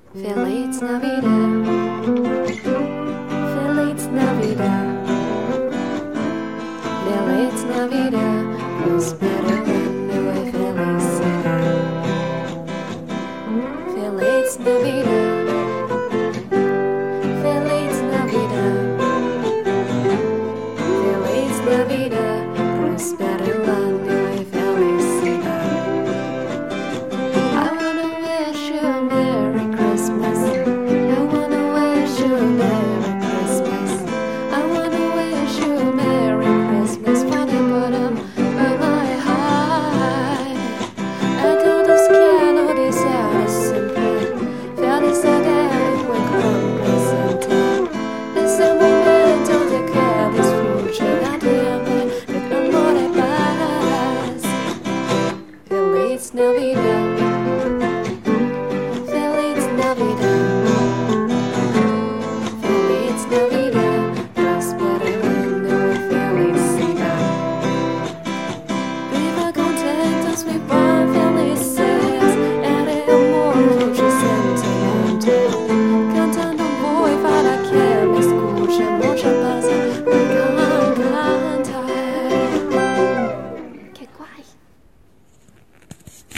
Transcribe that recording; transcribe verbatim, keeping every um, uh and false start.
Feliz Navidad, Feliz Navidad, Feliz Navidad, prospero año y felicidad. Feliz Navidad, Feliz Navidad, Feliz Navidad, prospero año y felicidad. I wanna wish you a Merry Christmas. I wanna wish you a Merry Christmas. I wanna wish you a Merry Christmas from the bottom of my heart. A todos quiero desear siempre felicidad y buen presente. Es el momento de que disfrute la tiempo de amor y paz. Feliz Navidad.